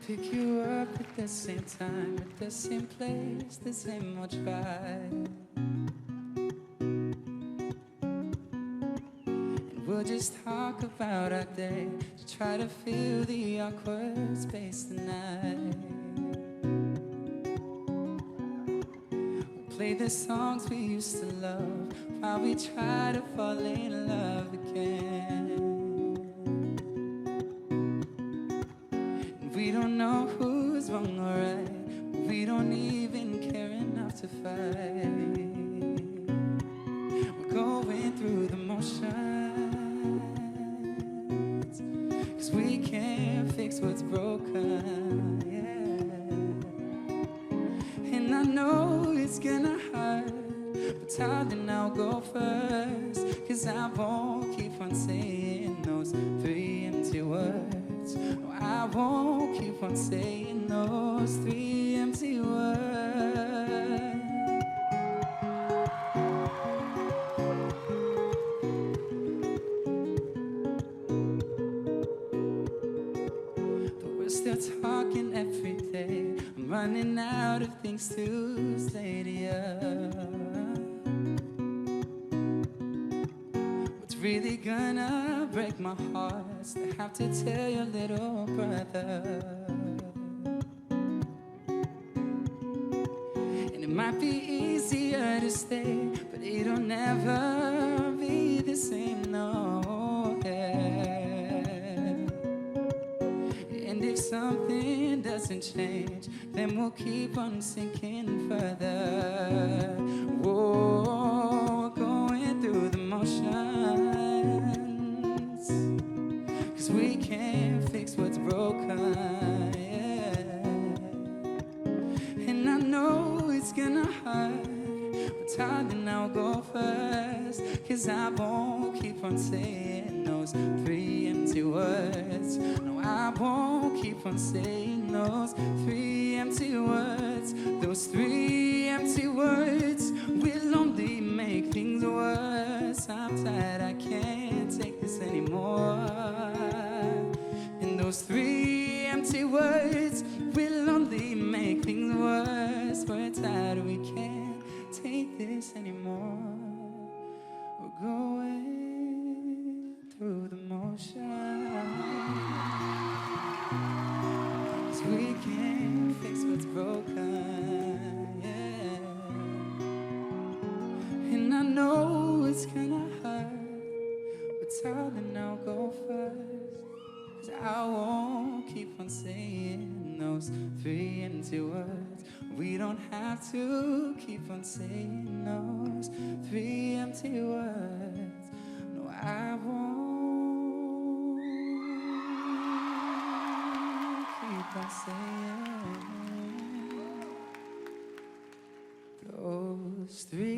pick you up at the same time, at the same place, the same old vibe. And we'll just talk about our day to try to fill the awkward space tonight. We'll play the songs we used to love while we try to fall in love again. We don't know who's wrong or right, we don't even care enough to fight. We're going through the motions, 'cause we can't fix what's broken, yeah. And I know it's gonna hurt, but darling, I'll go first, 'cause I won't keep on saying those three empty words. No, I won't keep on saying those three empty words. But we're still talking every day. I'm running out of things to say to you. What's really gonna break my heart is to have to tell your little brother. And it might be easier to stay, but it'll never be the same, no, yeah. And if something doesn't change, then we'll keep on sinking further. Whoa, we're going through the motions, 'cause we can't fix what's broken, yeah. And I know it's gonna hurt, but darling, I'll go first, 'cause I won't keep on saying those three empty words. No, I won't keep on saying those three empty words. Those three empty words will only make things worse. I'm tired, I can't take this anymore. And those three empty words will only make things worse. We're tired, we can't take this anymore. We're going through the motions, 'cause we can't fix what's broken, yeah. And I know it's gonna hurt, but darling, I'll go first, 'cause I won't keep on saying those three empty words. We don't have to keep on saying those three empty words. No, I won't keep on saying those three